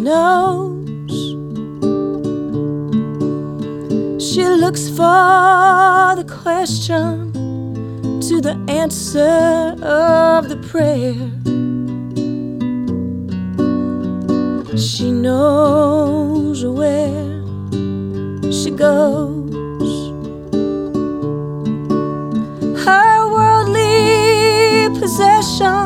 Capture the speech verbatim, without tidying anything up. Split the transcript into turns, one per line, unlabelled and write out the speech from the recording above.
knows. She looks for the question to the answer of the prayer. She knows where she goes. Her worldly possessions